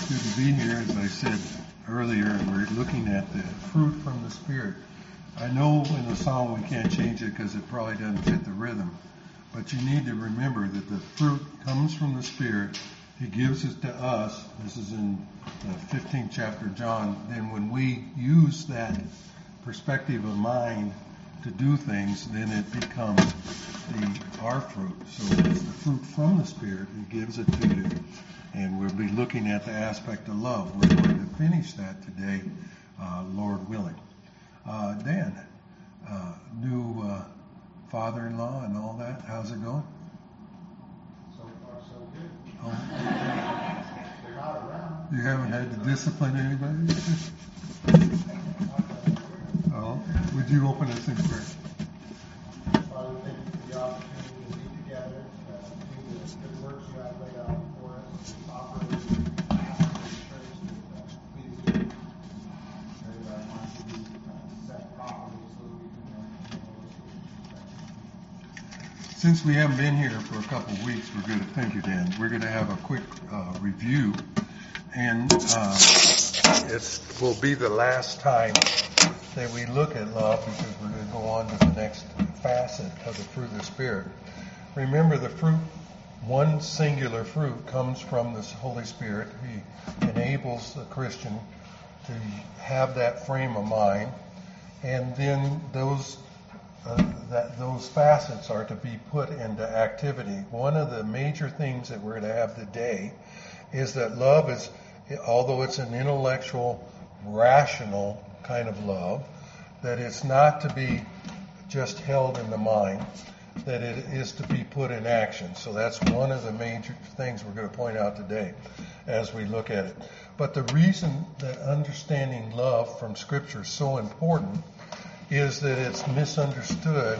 It's good to be here. As I said earlier, we're looking at the fruit from the Spirit. I know in the song we can't change it because it probably doesn't fit the rhythm, but you need to remember that the fruit comes from the Spirit. He gives it to us. This is in the 15th chapter of John. Then when we use that perspective of mind to do things, then it becomes our fruit. So it's the fruit from the Spirit. He gives it to you. And we'll be looking at the aspect of love. We're going to finish that today, Lord willing. Dan, new father-in-law and all that, how's it going? So far, so good. Oh. They're not around. You haven't had to discipline anybody? Oh, would you open us in prayer? Father, thank you for the opportunity to be together, do the good works you have laid out for us, to operate in the church that please you. Pray that our minds will be set properly so that we can Since we haven't been here for a couple of weeks, we're going to, thank you, Dan. We're going to have a quick review, and it will be the last time that we look at love because we're going to go on to the next facet of the fruit of the Spirit. Remember, the fruit, one singular fruit, comes from the Holy Spirit. He enables the Christian to have that frame of mind, and then those facets are to be put into activity. One of the major things that we're going to have today is that love is, although it's an intellectual, rational kind of love, that it's not to be just held in the mind, that it is to be put in action. So that's one of the major things we're going to point out today as we look at it. But the reason that understanding love from Scripture is so important is that it's misunderstood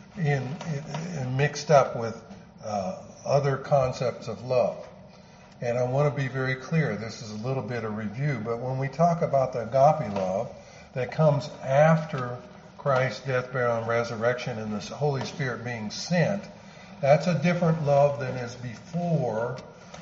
and mixed up with other concepts of love. And I want to be very clear, this is a little bit of review, but when we talk about the agape love that comes after Christ's death, burial, and resurrection and the Holy Spirit being sent, that's a different love than is before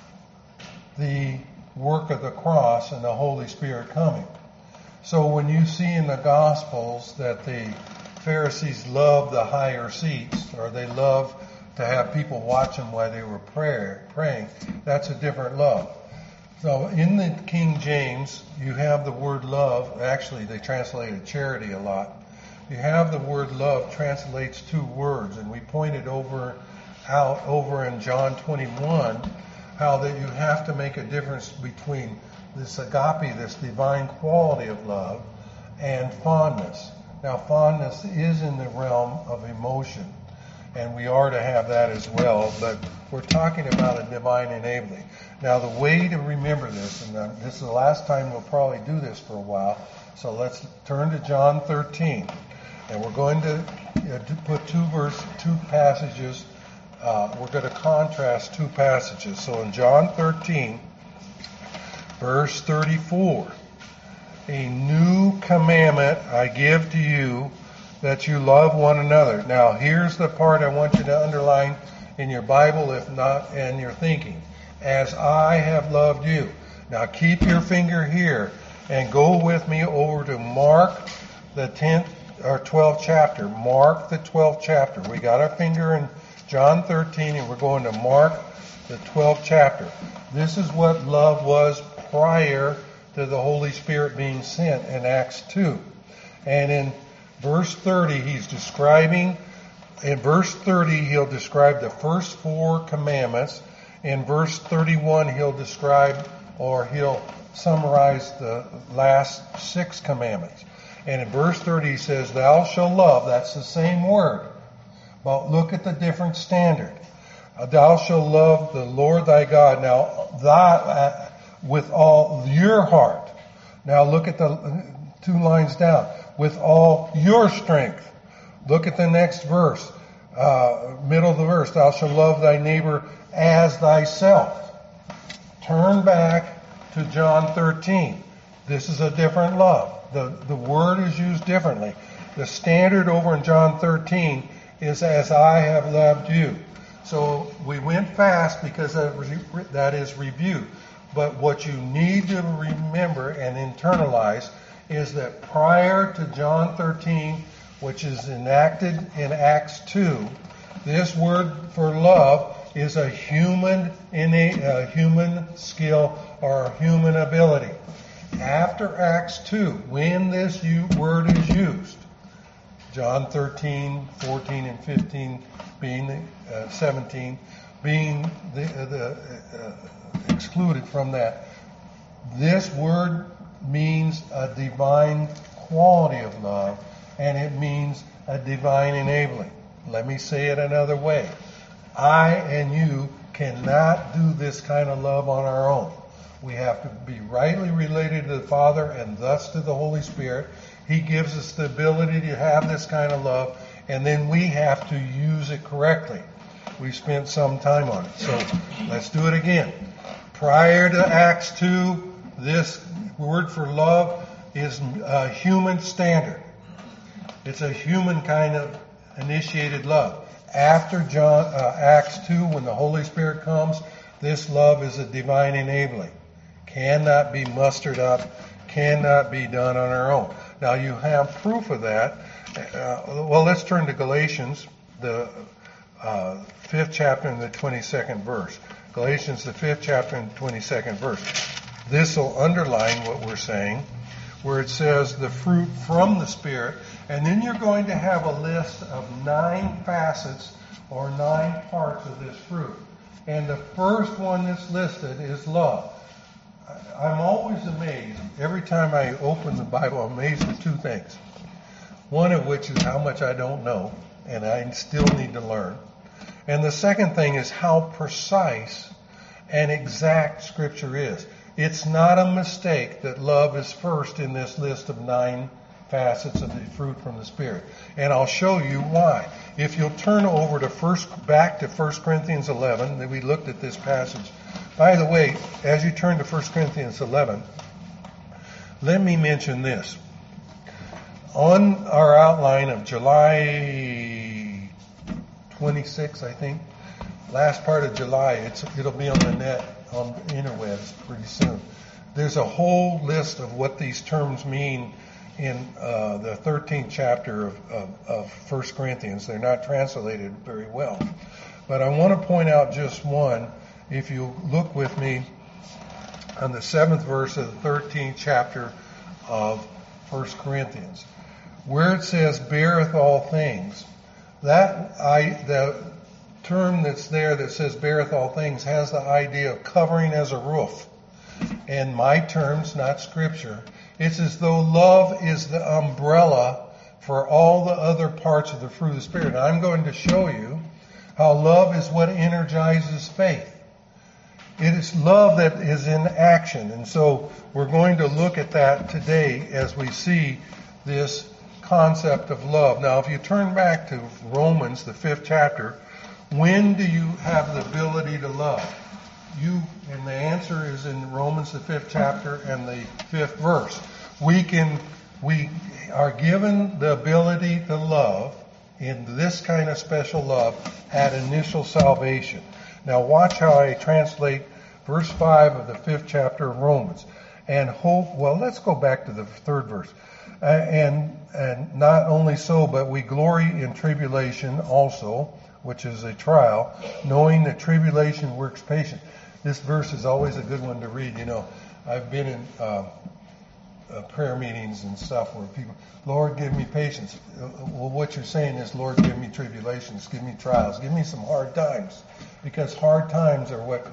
the work of the cross and the Holy Spirit coming. So when you see in the Gospels that the Pharisees loved the higher seats, or they loved to have people watch them while they were praying, that's a different love. So in the King James, you have the word love. Actually, they translated charity a lot. You have the word love translates two words, and we pointed over in John 21 how that you have to make a difference between this agape, this divine quality of love, and fondness. Now, fondness is in the realm of emotion, and we are to have that as well, but we're talking about a divine enabling. Now, the way to remember this, and this is the last time we'll probably do this for a while, so let's turn to John 13, and we're going to put two passages. We're going to contrast two passages. So in John 13, verse 34, a new commandment I give to you, that you love one another. Now, here's the part I want you to underline in your Bible, if not in your thinking. As I have loved you. Now, keep your finger here and go with me over to Mark, the 10th or 12th chapter. Mark, the 12th chapter. We got our finger in John 13, and we're going to Mark, the 12th chapter. This is what love was prior to the Holy Spirit being sent in Acts 2. And in verse 30, in verse 30, he'll describe the first four commandments. In verse 31, he'll summarize the last six commandments. And in verse 30, he says, thou shalt love. That's the same word. But look at the different standard. Thou shalt love the Lord thy God. Now, with all your heart. Now look at the two lines down. With all your strength. Look at the next verse. Middle of the verse. Thou shalt love thy neighbor as thyself. Turn back to John 13. This is a different love. The word is used differently. The standard over in John 13 is as I have loved you. So we went fast because that is review. But what you need to remember and internalize is that prior to John 13, which is enacted in Acts 2, this word for love is a human skill or a human ability. After Acts 2, when this word is used, John 13, 14, and 15 being 17 being excluded from that, this word means a divine quality of love, and it means a divine enabling. Let me say it another way. I and you cannot do this kind of love on our own. We have to be rightly related to the Father and thus to the Holy Spirit. He gives us the ability to have this kind of love, and then we have to use it correctly. We spent some time on it. So let's do it again. Prior to Acts 2, this word for love is a human standard. It's a human kind of initiated love. After Acts 2, when the Holy Spirit comes, this love is a divine enabling. Cannot be mustered up, cannot be done on our own. Now you have proof of that. Well, let's turn to Galatians, the 5th chapter and the 22nd verse. Galatians, the 5th chapter and 22nd verse. This will underline what we're saying, where it says the fruit from the Spirit, and then you're going to have a list of 9 facets or 9 parts of this fruit. And the first one that's listed is love. I'm always amazed. Every time I open the Bible, I'm amazed at 2 things. One of which is how much I don't know, and I still need to learn. And the second thing is how precise and exact Scripture is. It's not a mistake that love is first in this list of 9 facets of the fruit from the Spirit. And I'll show you why. If you'll turn over to back to 1 Corinthians 11, that we looked at this passage. By the way, as you turn to 1 Corinthians 11, let me mention this. On our outline of July 26, I think, last part of July, it'll be on the net, on the interwebs pretty soon. There's a whole list of what these terms mean in the 13th chapter of 1 Corinthians. They're not translated very well. But I want to point out just one. If you look with me on the 7th verse of the 13th chapter of 1 Corinthians, where it says, beareth all things, the term that's there that says beareth all things has the idea of covering as a roof. And my terms, not Scripture, it's as though love is the umbrella for all the other parts of the fruit of the Spirit. And I'm going to show you how love is what energizes faith. It is love that is in action. And so we're going to look at that today as we see this concept of love. Now, if you turn back to Romans, the 5th chapter, when do you have the ability to love? And the answer is in Romans, the 5th chapter and the 5th verse. We are given the ability to love in this kind of special love at initial salvation. Now watch how I translate verse 5 of the 5th chapter of Romans. And hope, well, let's go back to the 3rd verse. And not only so, but we glory in tribulation also, which is a trial, knowing that tribulation works patience. This verse is always a good one to read. You know, I've been in prayer meetings and stuff where people, Lord, give me patience. Well, what you're saying is, Lord, give me tribulations, give me trials, give me some hard times. Because hard times are what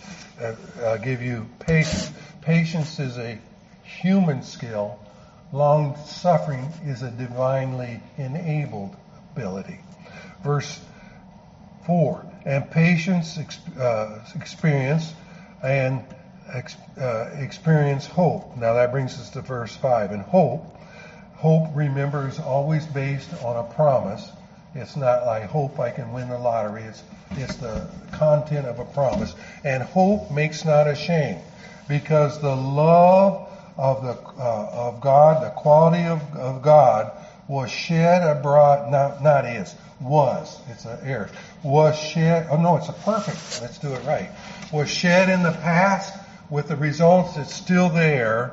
give you patience. Patience is a human skill. Long suffering is a divinely enabled ability. Verse 4, and patience experience and experience hope. Now that brings us to verse 5. And hope, remember, is always based on a promise. It's not like hope I can win the lottery. It's the content of a promise. And hope makes not ashamed, because the love of God, the quality of God, was shed abroad. Not is. Was. It's an error. Was shed. Oh no, it's a perfect. Let's do it right. Was shed in the past with the results that's still there,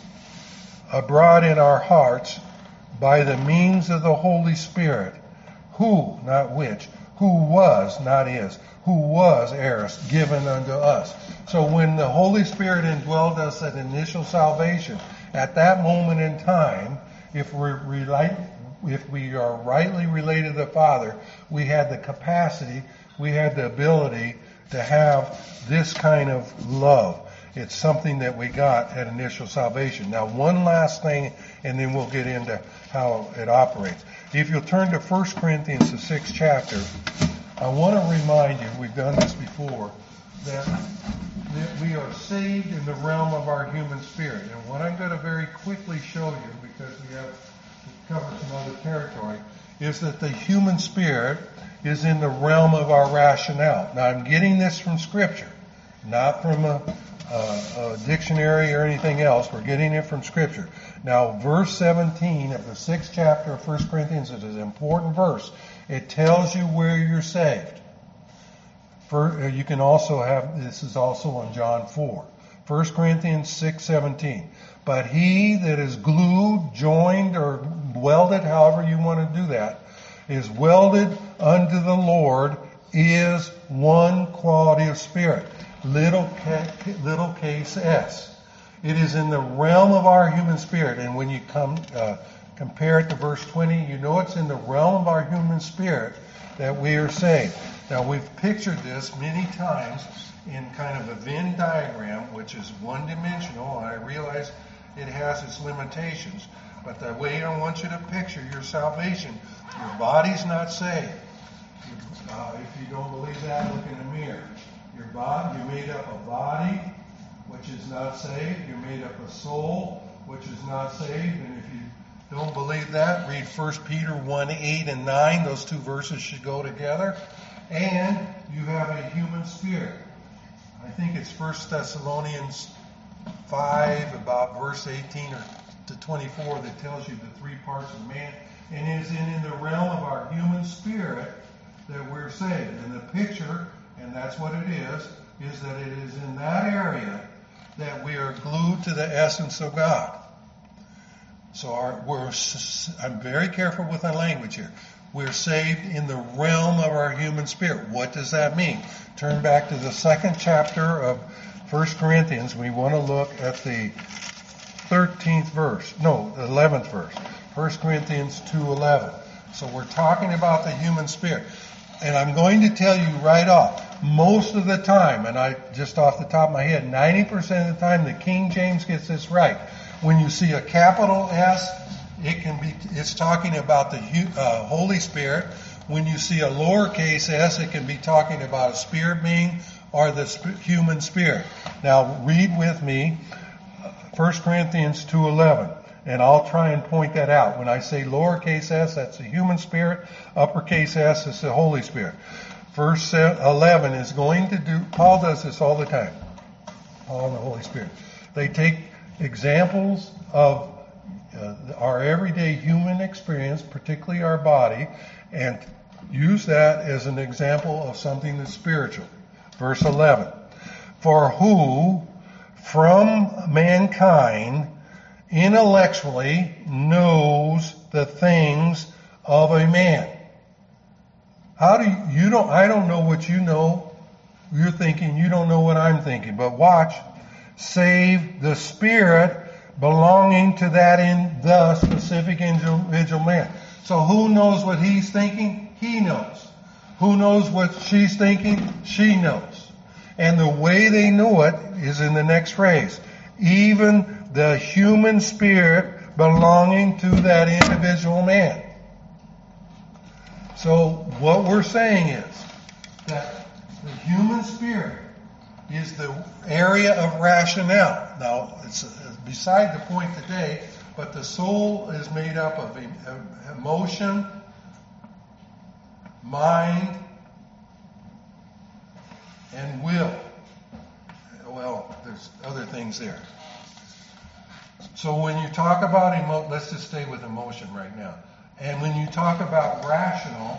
abroad in our hearts, by the means of the Holy Spirit, who, not which, who was, not is, who was heirs given unto us. So when the Holy Spirit indwelled us at initial salvation, at that moment in time, if we are rightly related to the Father, we had the capacity, we had the ability to have this kind of love. It's something that we got at initial salvation. Now, one last thing, and then we'll get into how it operates. If you'll turn to 1 Corinthians, the 6th chapter, I want to remind you, we've done this before, that we are saved in the realm of our human spirit. And what I'm going to very quickly show you, because we have to cover some other territory, is that the human spirit is in the realm of our rationale. Now, I'm getting this from Scripture, not from a dictionary or anything else. We're getting it from Scripture. Now, verse 17 of the 6th chapter of 1 Corinthians is an important verse. It tells you where you're saved. You can also have, this is also on John 4. 1 Corinthians 6:17. But he that is glued, joined, or welded, however you want to do that, is welded unto the Lord, is one quality of spirit. Little case s. It is in the realm of our human spirit. And when you compare it to verse 20, you know it's in the realm of our human spirit that we are saved. Now, we've pictured this many times in kind of a Venn diagram, which is one-dimensional, and I realize it has its limitations. But the way I want you to picture your salvation, your body's not saved. If you don't believe that, look in the mirror. Your body, you're made up of body, which is not saved. You're made up of soul, which is not saved. And if you don't believe that, read 1 Peter 1:8 and 9. Those two verses should go together. And you have a human spirit. I think it's 1 Thessalonians 5, about verse 18 or to 24, that tells you the three parts of man. And it is in the realm of our human spirit that we're saved. And the picture, and that's what it is that it is in that area that we are glued to the essence of God. So I'm very careful with my language here. We're saved in the realm of our human spirit. What does that mean? Turn back to the 2nd chapter of 1 Corinthians. We want to look at the 11th verse. 1 Corinthians 2:11. So we're talking about the human spirit. And I'm going to tell you right off, most of the time, and I just off the top of my head, 90% of the time the King James gets this right. When you see a capital S, it's talking about the Holy Spirit. When you see a lowercase s, it can be talking about a spirit being or the human spirit. Now read with me 1 Corinthians 2:11, and I'll try and point that out. When I say lowercase s, that's the human spirit. Uppercase s is the Holy Spirit. Verse 11 is going to do, Paul does this all the time. Paul and the Holy Spirit. They take examples of our everyday human experience, particularly our body, and use that as an example of something that's spiritual. Verse 11. For who from mankind intellectually knows the things of a man? How do I don't know what you know. You're thinking, you don't know what I'm thinking. But watch. Save the spirit belonging to that in the specific individual man. So who knows what he's thinking? He knows. Who knows what she's thinking? She knows. And the way they know it is in the next phrase. Even the human spirit belonging to that individual man. So what we're saying is that the human spirit is the area of rationale. Now, it's beside the point today, but the soul is made up of emotion, mind, and will. Well, there's other things there. So when you talk about let's just stay with emotion right now. And when you talk about rational,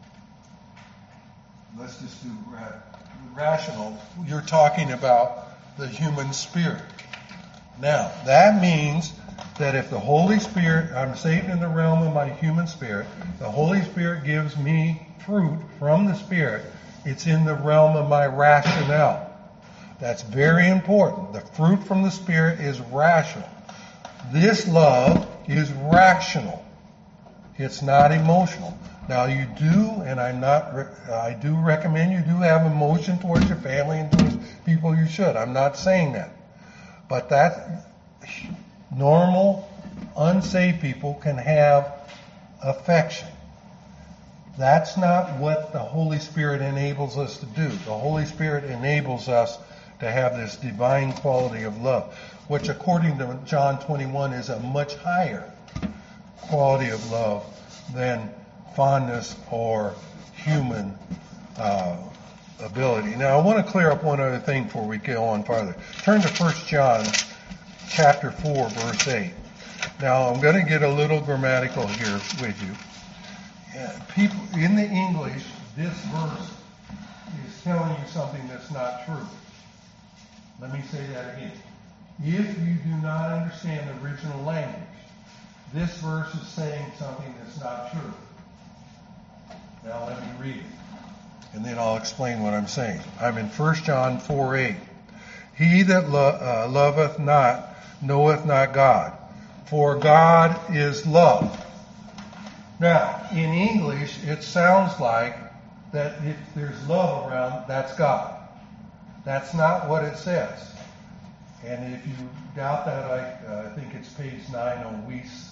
let's just do rational, you're talking about the human spirit. Now, that means that if the Holy Spirit, I'm saved in the realm of my human spirit, the Holy Spirit gives me fruit from the Spirit, it's in the realm of my rationale. That's very important. The fruit from the Spirit is rational. This love is rational. It's not emotional. Now you do, and I do recommend you do have emotion towards your family and towards people you should. I'm not saying that. But that normal, unsaved people can have affection. That's not what the Holy Spirit enables us to do. The Holy Spirit enables us to have this divine quality of love, which according to John 21 is a much higher quality of love than fondness or human ability. Now I want to clear up one other thing before we go on farther. Turn to 1 John chapter 4 verse 8. Now I'm going to get a little grammatical here with you. People in the English, this verse is telling you something that's not true. Let me say that again. If you do not understand the original language, this verse is saying something that's not true. Now let me read it, and then I'll explain what I'm saying. I'm in 1 John 4:8. He that loveth not knoweth not God, for God is love. Now, in English, it sounds like that if there's love around, that's God. That's not what it says. And if you doubt that, I think it's page 9 on Weiss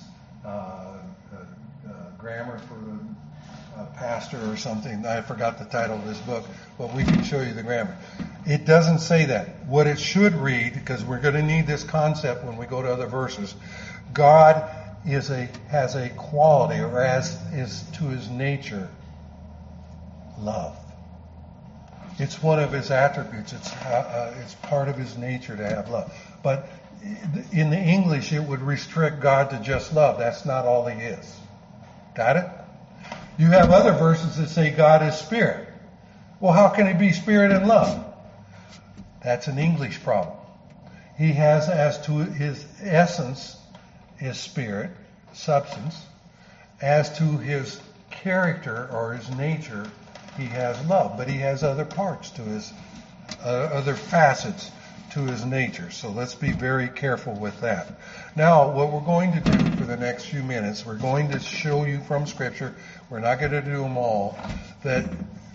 grammar for the pastor or something. I forgot the title of this book, but we can show you the grammar. It doesn't say that. What it should read, because we're going to need this concept when we go to other verses, God has a quality, or is to his nature, love. It's one of his attributes. It's part of his nature to have love. But in the English, it would restrict God to just love. That's not all he is. Got it? You have other verses that say God is spirit. Well, how can he be spirit and love? That's an English problem. He has, as to his essence, his spirit, substance. As to his character or his nature, he has love. But he has other parts to his, other facets to his nature. So let's be very careful with that. Now, what we're going to do for the next few minutes, we're going to show you from Scripture, we're not going to do them all, that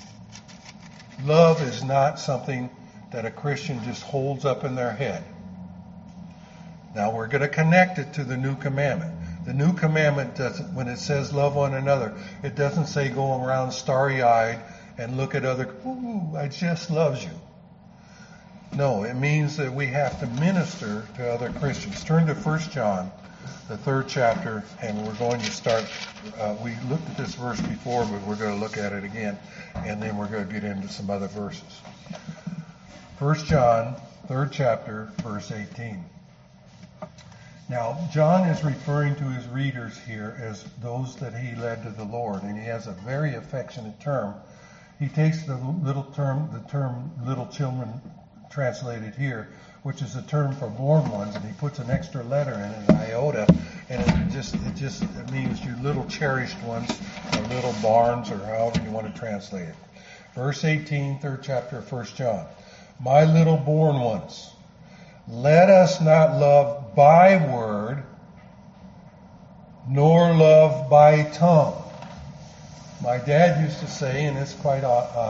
love is not something that a Christian just holds up in their head. Now, we're going to connect it to the new commandment. The new commandment doesn't, when it says love one another, it doesn't say go around starry-eyed and look at other, ooh, I just loves you. No, it means that we have to minister to other Christians. Turn to 1 John, the 3rd chapter, and we're going to start, we looked at this verse before, but we're going to look at it again, and then we're going to get into some other verses. 1 John, 3rd chapter, verse 18. Now, John is referring to his readers here as those that he led to the Lord, and he has a very affectionate term. He takes the term little children translated here, which is a term for born ones, and he puts an extra letter in it, an iota, and it means you little cherished ones, or little barns, or however you want to translate it. Verse 18, 3rd chapter of 1 John. My little born ones, let us not love by word, nor love by tongue. My dad used to say, and it's quite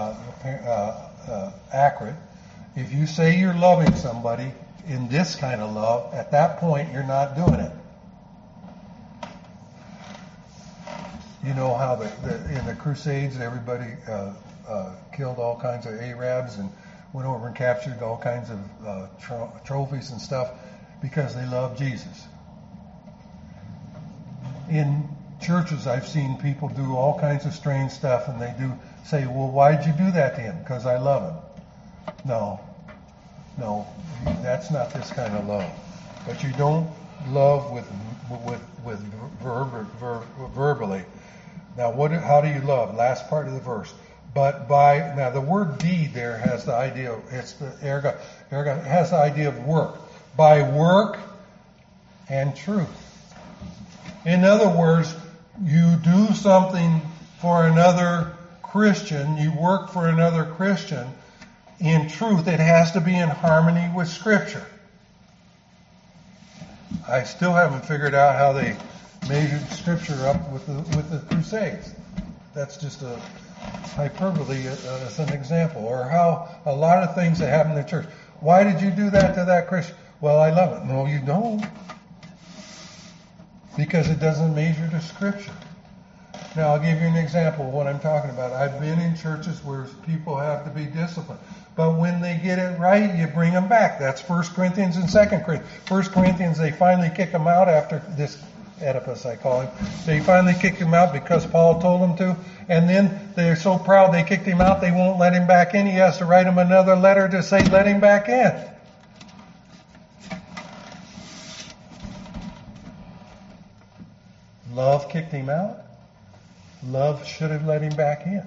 accurate, if you say you're loving somebody in this kind of love, at that point you're not doing it. You know how in the Crusades everybody killed all kinds of Arabs and went over and captured all kinds of trophies and stuff because they loved Jesus. In churches, I've seen people do all kinds of strange stuff, and they do say, well, why'd you do that to him? Because I love him. No, that's not this kind of love. But you don't love with verbally. Now, how do you love? Last part of the verse. But now the word deed there has the idea of, it's the erga has the idea of work. By work and truth. In other words, you do something for another Christian, you work for another Christian, in truth it has to be in harmony with Scripture. I still haven't figured out how they measured Scripture up with the Crusades. That's just a hyperbole as an example. Or how a lot of things that happen in the church. Why did you do that to that Christian? Well, I love it. No, you don't. Because it doesn't measure to Scripture. Now, I'll give you an example of what I'm talking about. I've been in churches where people have to be disciplined. But when they get it right, you bring them back. That's 1 Corinthians and 2 Corinthians. 1 Corinthians, they finally kick them out after this Oedipus, I call him. They finally kicked him out because Paul told them to. And then they're so proud they kicked him out, they won't let him back in. He has to write him another letter to say, let him back in. Love kicked him out. Love should have let him back in.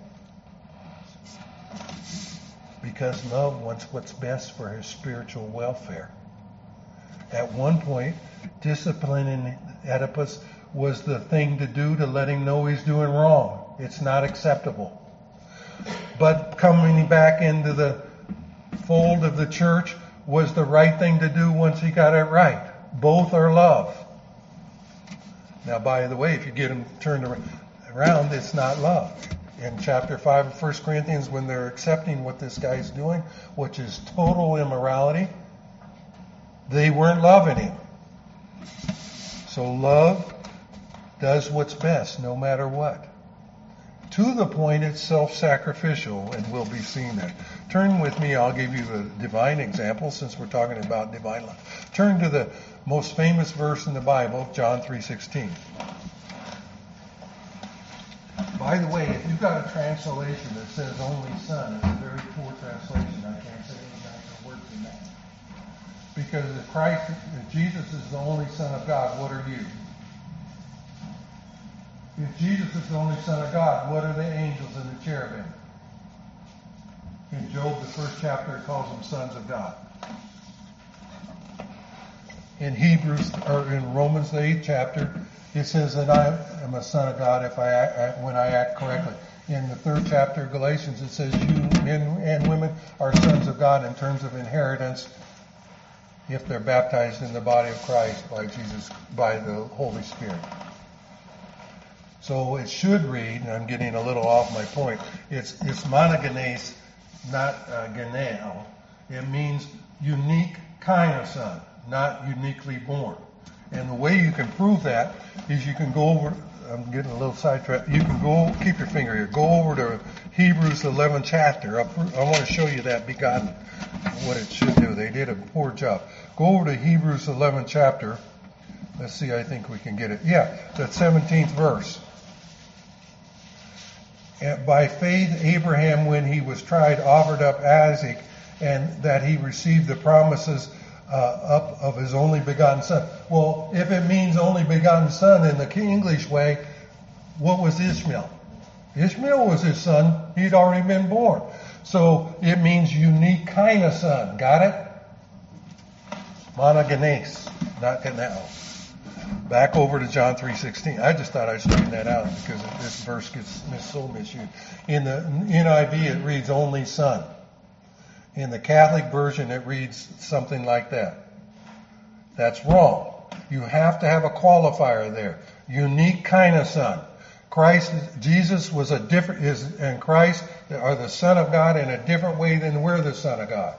Because love wants what's best for his spiritual welfare. At one point, disciplining Oedipus was the thing to do to let him know he's doing wrong. It's not acceptable. But coming back into the fold of the church was the right thing to do once he got it right. Both are love. Now, by the way, if you get them turned around, it's not love. In chapter 5 of 1 Corinthians, when they're accepting what this guy's doing, which is total immorality, they weren't loving him. So love does what's best, no matter what. To the point it's self-sacrificial, and we'll be seeing that. Turn with me, I'll give you a divine example, since we're talking about divine love. Turn to the most famous verse in the Bible, John 3:16. By the way, if you've got a translation that says only son, it's a very poor translation. I can't say any nicer words than that. Because if Jesus is the only Son of God, what are you? If Jesus is the only Son of God, what are the angels and the cherubim? In Job, the first chapter, it calls them sons of God. In Romans, the 8th chapter, it says that I am a son of God when I act correctly. In the 3rd chapter of Galatians, it says you men and women are sons of God in terms of inheritance if they're baptized in the body of Christ by the Holy Spirit. So it should read, and I'm getting a little off my point, it's monogenes, not geneo. It means unique kind of son, not uniquely born. And the way you can prove that is you can go over, I'm getting a little sidetracked, you can keep your finger here, go over to Hebrews 11th chapter. I want to show you that begotten, what it should do. They did a poor job. Go over to Hebrews 11th chapter. Let's see, I think we can get it. Yeah, that 17th verse. And by faith, Abraham, when he was tried, offered up Isaac, and that he received the promises up of his only begotten son. Well, if it means only begotten son in the English way, what was Ishmael? Ishmael was his son. He'd already been born. So it means unique kind of son. Got it? Monogenes, not geneo. Back over to John 3:16. I just thought I'd straighten that out because this verse gets so misused. In the NIV, it reads only son. In the Catholic version, it reads something like that. That's wrong. You have to have a qualifier there. Unique kind of son. Jesus was and Christ are the Son of God in a different way than we're the Son of God.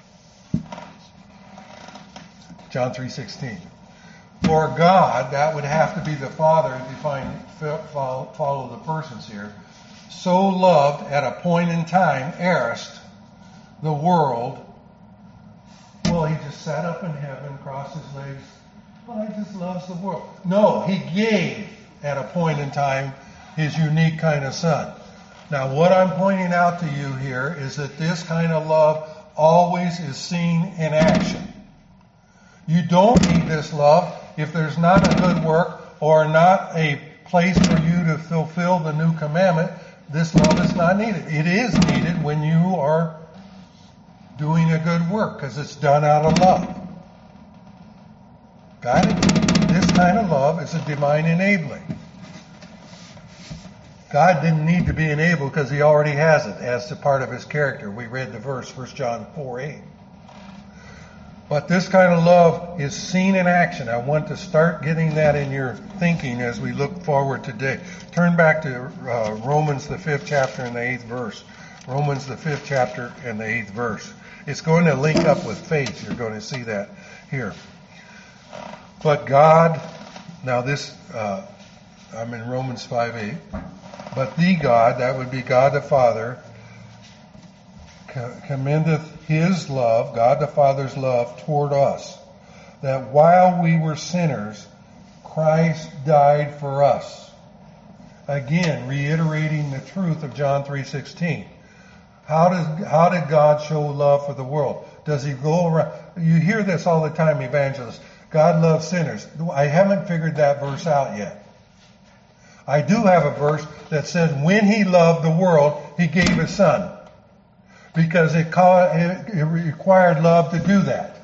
John 3:16. For God, that would have to be the Father if you follow the persons here, so loved at a point in time, aorist, the world. Well, he just sat up in heaven, crossed his legs. Well, he just loves the world. No, he gave at a point in time his unique kind of son. Now, what I'm pointing out to you here is that this kind of love always is seen in action. You don't need this love if there's not a good work or not a place for you to fulfill the new commandment this love is not needed. It is needed when you are doing a good work because it's done out of love. Got it? This kind of love is a divine enabling. God didn't need to be enabled because he already has it as a part of his character. We read the verse, 1 John 4:8. But this kind of love is seen in action. I want to start getting that in your thinking as we look forward today. Turn back to Romans, the 5th chapter and the 8th verse. Romans, the 5th chapter and the 8th verse. It's going to link up with faith. You're going to see that here. But God, now this, I'm in Romans 5:8. But the God, that would be God the Father, commendeth his love, God the Father's love toward us, that while we were sinners, Christ died for us. Again, reiterating the truth of John 3:16. How did God show love for the world? Does he go around? You hear this all the time, evangelists. God loves sinners. I haven't figured that verse out yet. I do have a verse that says when he loved the world, he gave his son. Because it required love to do that.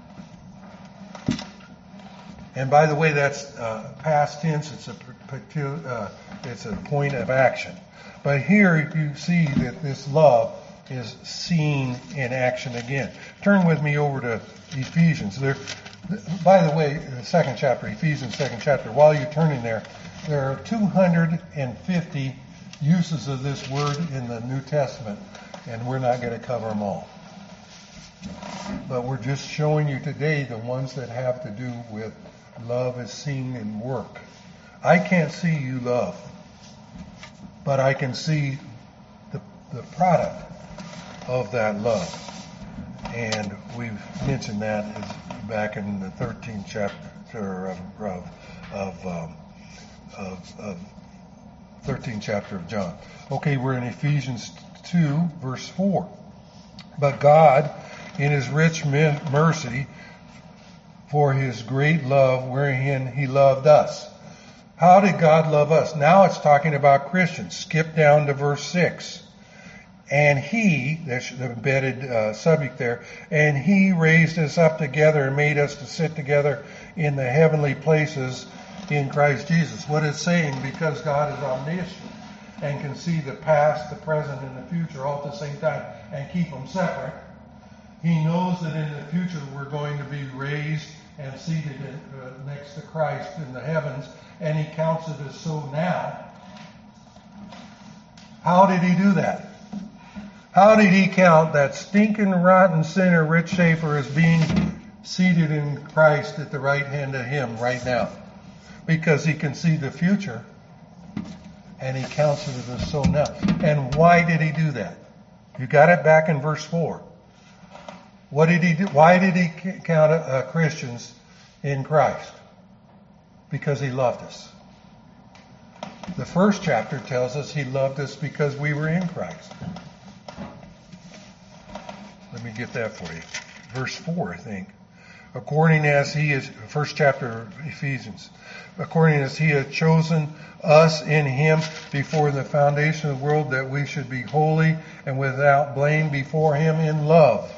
And by the way, that's past tense. It's a point of action. But here you see that this love is seen in action again. Turn with me over to Ephesians. By the way, the second chapter, Ephesians 2nd chapter. While you're turning there are 250 uses of this word in the New Testament, and we're not going to cover them all. But we're just showing you today the ones that have to do with love is seen in work. I can't see you love, but I can see the product of that love. And we've mentioned that back in the 13th chapter of 13th chapter of John. Okay, we're in Ephesians 2, verse 4. But God, in his rich mercy, for his great love wherein he loved us. How did God love us? Now it's talking about Christians. Skip down to verse 6. And he, there's the embedded subject there, and he raised us up together and made us to sit together in the heavenly places in Christ Jesus. What it's saying, because God is omniscient and can see the past, the present, and the future all at the same time and keep them separate, he knows that in the future we're going to be raised and seated next to Christ in the heavens, and he counts it as so now. How did he do that? How did he count that stinking, rotten sinner, Rich Schaefer, as being seated in Christ at the right hand of him right now? Because he can see the future, and he counts it as so now. And why did he do that? You got it back in verse 4. What did he do? Why did he count Christians in Christ? Because he loved us. The first chapter tells us he loved us because we were in Christ. Let me get that for you. Verse 4, I think. According as he is, first chapter of Ephesians. According as he had chosen us in him before the foundation of the world, that we should be holy and without blame before him in love.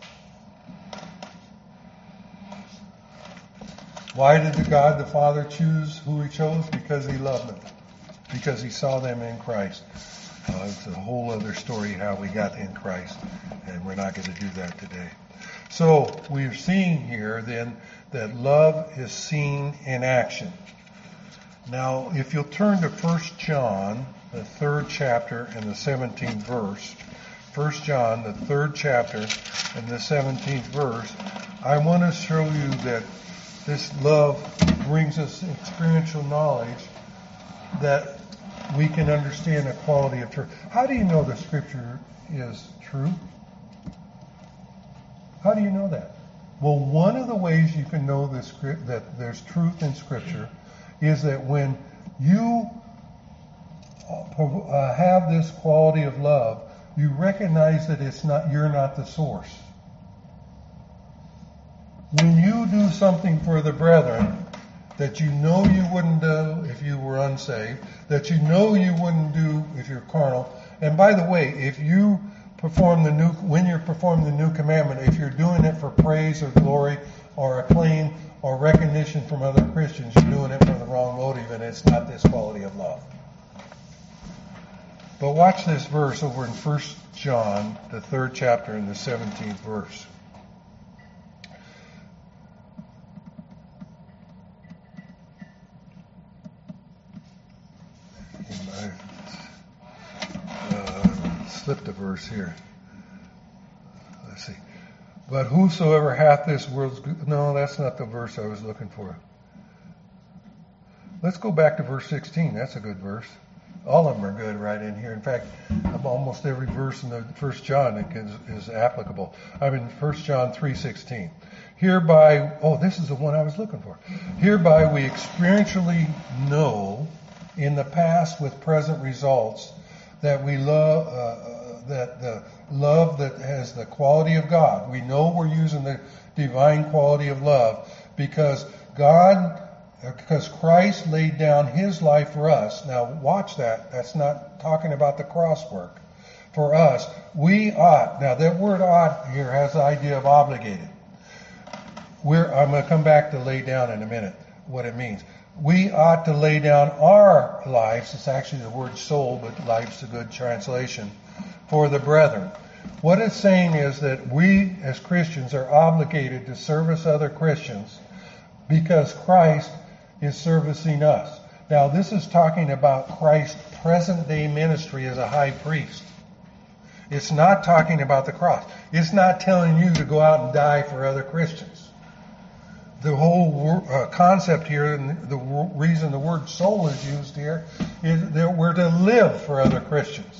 Why did God the Father choose who he chose? Because he loved them. Because he saw them in Christ. It's a whole other story how we got in Christ, and we're not going to do that today. So we're seeing here then that love is seen in action. Now, if you'll turn to 1 John, the 3rd chapter and the 17th verse. 1 John, the 3rd chapter and the 17th verse. I want to show you that this love brings us experiential knowledge that we can understand the quality of truth. How do you know the Scripture is true? How do you know that? Well, one of the ways you can know that there's truth in Scripture is that when you have this quality of love, you recognize that you're not the source. When you do something for the brethren, that you know you wouldn't do if you were unsaved, that you know you wouldn't do if you're carnal. And by the way, if you when you're performing the new commandment, if you're doing it for praise or glory or acclaim or recognition from other Christians, you're doing it for the wrong motive, and it's not this quality of love. But watch this verse over in 1 John, the 3rd chapter, and the 17th verse. Slipped a verse here. Let's see. But whosoever hath this world's good... No, that's not the verse I was looking for. Let's go back to verse 16. That's a good verse. All of them are good right in here. In fact, almost every verse in the 1 John is applicable. I'm in 1 John 3:16. Hereby, this is the one I was looking for. Hereby we experientially know in the past with present results that we love, that the love that has the quality of God. We know we're using the divine quality of love because Christ laid down his life for us. Now watch that. That's not talking about the cross work. For us, we ought. Now that word ought here has the idea of obligated. I'm going to come back to lay down in a minute what it means. We ought to lay down our lives. It's actually the word soul, but life's a good translation. For the brethren. What it's saying is that we as Christians are obligated to service other Christians because Christ is servicing us. Now this is talking about Christ's present day ministry as a high priest. It's not talking about the cross. It's not telling you to go out and die for other Christians. The whole concept here, and the reason the word soul is used here, is that we're to live for other Christians.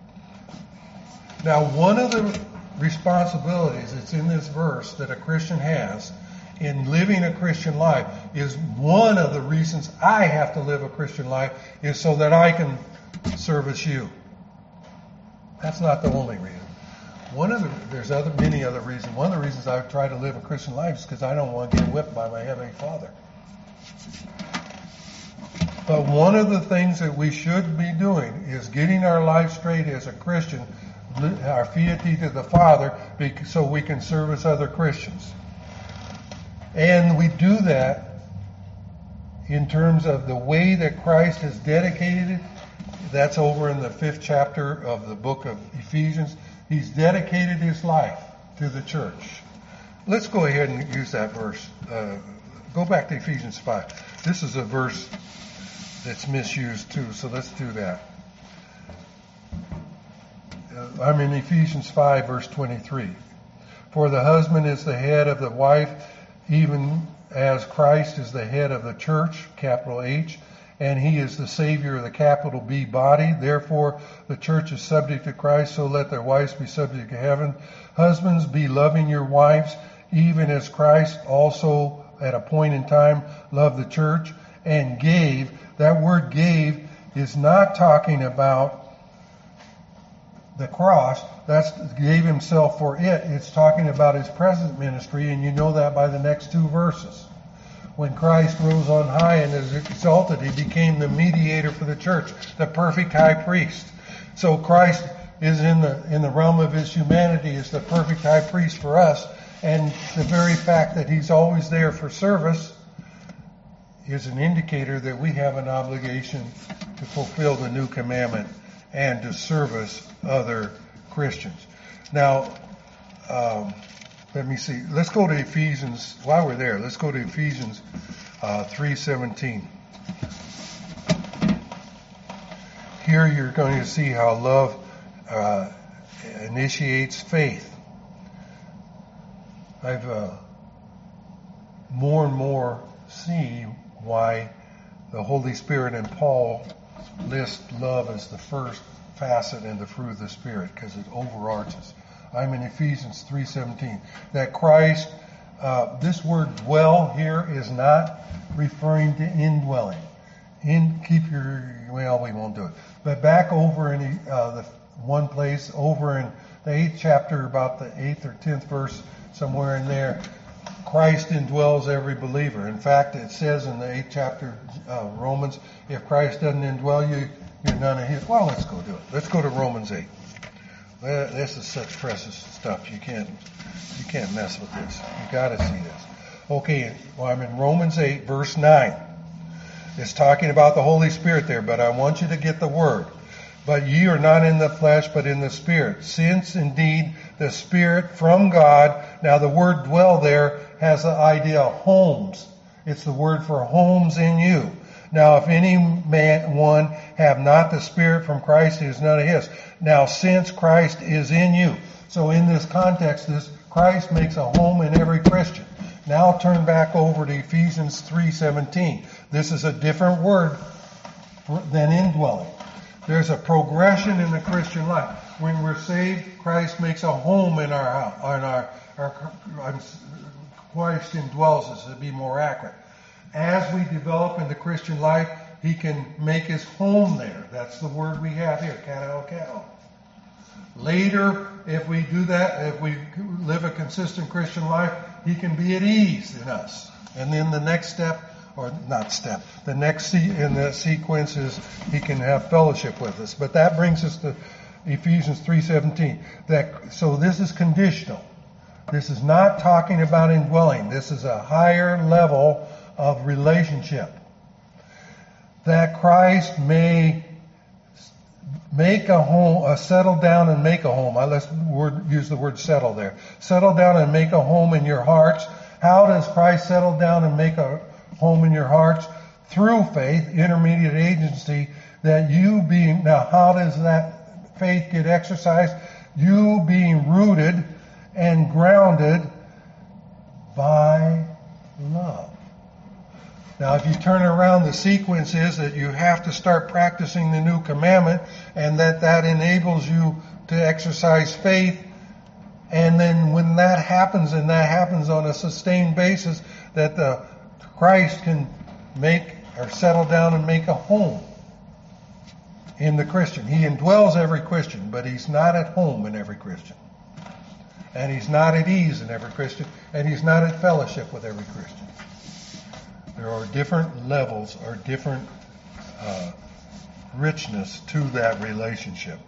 Now, one of the responsibilities that's in this verse that a Christian has in living a Christian life is one of the reasons I have to live a Christian life is so that I can service you. That's not the only reason. There's many other reasons. One of the reasons I try to live a Christian life is because I don't want to get whipped by my Heavenly Father. But one of the things that we should be doing is getting our life straight as a Christian, our fealty to the Father, so we can service other Christians. And we do that in terms of the way that Christ has dedicated it. That's over in the 5th chapter of the book of Ephesians. He's dedicated his life to the church. Let's go ahead and use that verse. Go back to Ephesians 5. This is a verse that's misused too, so let's do that. I'm in Ephesians 5, verse 23. For the husband is the head of the wife, even as Christ is the head of the church, capital H, and he is the Savior of the capital B body. Therefore, the church is subject to Christ, so let their wives be subject to heaven. Husbands, be loving your wives, even as Christ also at a point in time loved the church and gave. That word gave is not talking about the cross. That's gave himself for it. It's talking about his present ministry, and you know that by the next two verses. When Christ rose on high and is exalted, he became the mediator for the church, the perfect high priest. So Christ is in the realm of his humanity is the perfect high priest for us, and the very fact that he's always there for service is an indicator that we have an obligation to fulfill the new commandment and to service other Christians. Now, let me see. Let's go to Ephesians. While we're there, let's go to Ephesians 3:17. Here you're going to see how love initiates faith. I've more and more see why the Holy Spirit and Paul list love as the first facet and the fruit of the Spirit because it overarches. I'm in Ephesians 3:17. That Christ, this word dwell here is not referring to indwelling. We won't do it. But back over in the one place, over in the 8th chapter, about the 8th or 10th verse, somewhere in there, Christ indwells every believer. In fact, it says in the 8th chapter of Romans, if Christ doesn't indwell you, you're none of his. Well, let's go do it. Let's go to Romans 8. This is such precious stuff. You can't mess with this. You got to see this. Okay, well, I'm in Romans 8, verse 9. It's talking about the Holy Spirit there, but I want you to get the word. But ye are not in the flesh, but in the Spirit. Since indeed the Spirit from God, now the word dwell there has the idea of homes. It's the word for homes in you. Now if any one have not the Spirit from Christ, he is none of his. Now since Christ is in you. So in this context, Christ makes a home in every Christian. Now turn back over to Ephesians 3:17. This is a different word than indwelling. There's a progression in the Christian life. When we're saved, Christ makes a home in our house. Christ indwells us, to be more accurate. As we develop in the Christian life, he can make his home there. That's the word we have here, katao. Later, if we do that, if we live a consistent Christian life, he can be at ease in us. And then the next step, or not step, the next in the sequence is he can have fellowship with us. But that brings us to Ephesians 3:17. So this is conditional. This is not talking about indwelling. This is a higher level of relationship. That Christ may make a home, settle down and make a home. Let's use the word settle there. Settle down and make a home in your hearts. How does Christ settle down and make a home in your hearts? Through faith, intermediate agency, that you being, now how does that faith get exercised? You being rooted and grounded by love. Now if you turn around, the sequence is that you have to start practicing the new commandment, and that enables you to exercise faith. And then when that happens, and that happens on a sustained basis, that the Christ can make or settle down and make a home in the Christian. He indwells every Christian, but he's not at home in every Christian. And he's not at ease in every Christian, and he's not at fellowship with every Christian. There are different levels or different richness to that relationship.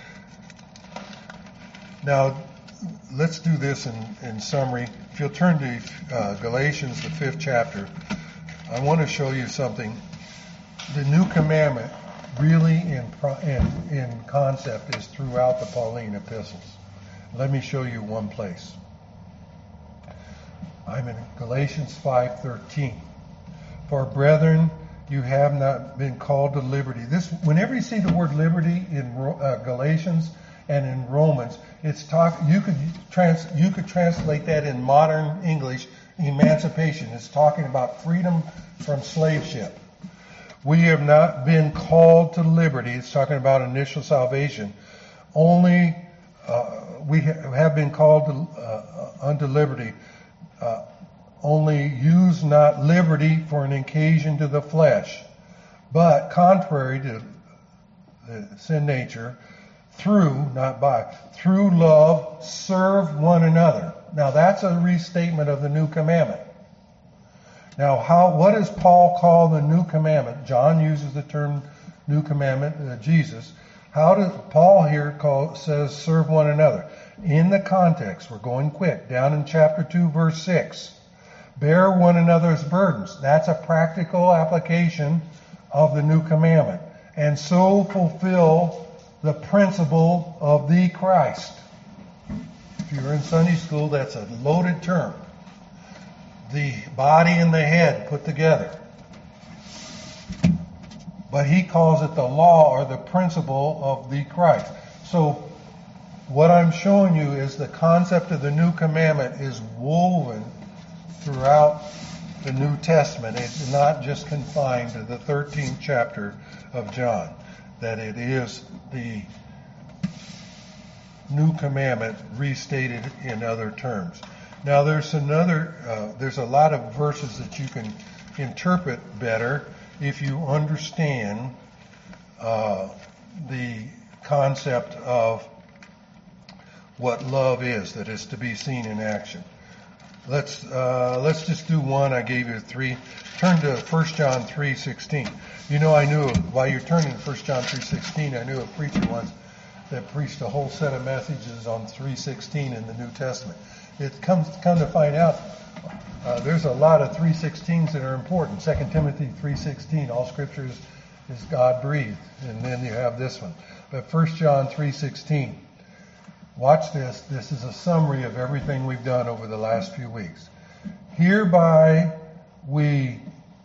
Now, let's do this in summary. If you'll turn to Galatians, the 5th chapter, I want to show you something. The new commandment, really in concept, is throughout the Pauline epistles. Let me show you one place. I'm in Galatians 5:13. For brethren, you have not been called to liberty. Whenever you see the word liberty in Galatians and in Romans, you could translate that in modern English, emancipation. It's talking about freedom from slaveship. We have not been called to liberty. It's talking about initial salvation. Only we have been called unto liberty. Only use not liberty for an occasion to the flesh, but contrary to the sin nature, through, not by, through love, serve one another. Now that's a restatement of the new commandment. Now what does Paul call the new commandment? John uses the term new commandment, Jesus. How does Paul here says serve one another? In the context, we're going quick, down in chapter 2, verse 6. Bear one another's burdens. That's a practical application of the new commandment. And so fulfill the principle of the Christ. If you're in Sunday school, that's a loaded term. The body and the head put together. But he calls it the law or the principle of the Christ. So what I'm showing you is the concept of the new commandment is woven throughout the New Testament. It's not just confined to the 13th chapter of John, that it is the new commandment restated in other terms. Now there's a lot of verses that you can interpret better if you understand the concept of what love is, that is to be seen in action. Let's just do one. I gave you 3. Turn to 1 John 3:16. You know, I knew while you're turning to 1 John 3:16, I knew a preacher once that preached a whole set of messages on 3:16 in the New Testament. It come to find out, there's a lot of 3:16s that are important. 2 Timothy 3:16, all Scripture is God breathed, and then you have this one. But 1 John 3:16. Watch this. This is a summary of everything we've done over the last few weeks. Hereby we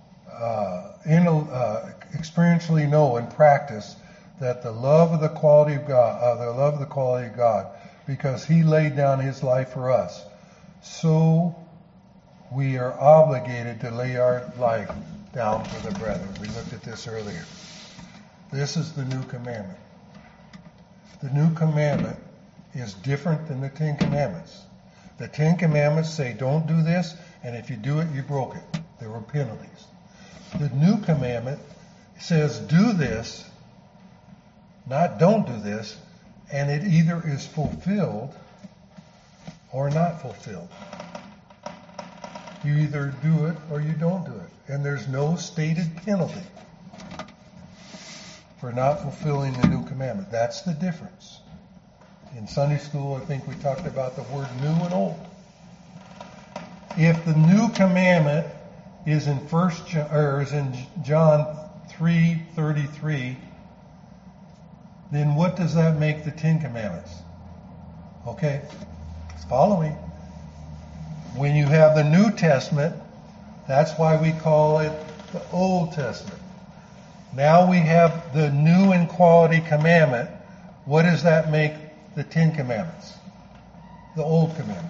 experientially know and practice that the love of the quality of God, because He laid down His life for us. So we are obligated to lay our life down for the brethren. We looked at this earlier. This is the new commandment. The new commandment is different than the 10 Commandments. The 10 Commandments say don't do this, and if you do it, you broke it. There were penalties. The new commandment says do this, not don't do this, and it either is fulfilled or not fulfilled. You either do it or you don't do it. And there's no stated penalty for not fulfilling the new commandment. That's the difference. In Sunday school, I think we talked about the word new and old. If the new commandment is in John 3:33, then what does that make the 10 Commandments? Okay, follow me. When you have the New Testament, that's why we call it the Old Testament. Now we have the new and quality commandment. What does that make the 10 Commandments? The Old Commandments.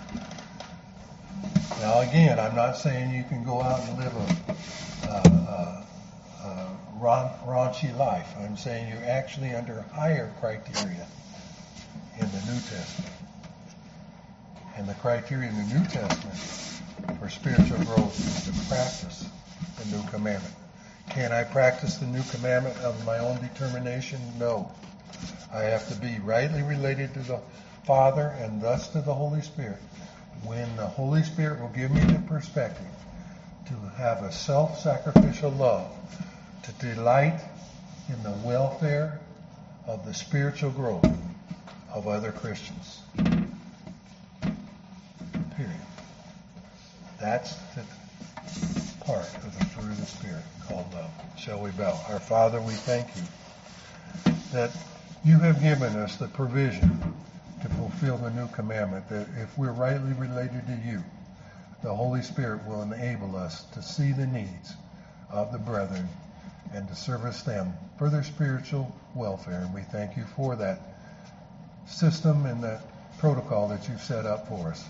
Now again, I'm not saying you can go out and live a raunchy life. I'm saying you're actually under higher criteria in the New Testament. And the criteria in the New Testament for spiritual growth is to practice the new commandment. Can I practice the new commandment of my own determination? No. I have to be rightly related to the Father and thus to the Holy Spirit. When the Holy Spirit will give me the perspective to have a self-sacrificial love, to delight in the welfare of the spiritual growth of other Christians. Period. That's the part of the fruit of the Spirit called love. Shall we bow? Our Father, we thank you that you have given us the provision to fulfill the new commandment, that if we're rightly related to you, the Holy Spirit will enable us to see the needs of the brethren and to service them for their spiritual welfare. And we thank you for that system and that protocol that you've set up for us.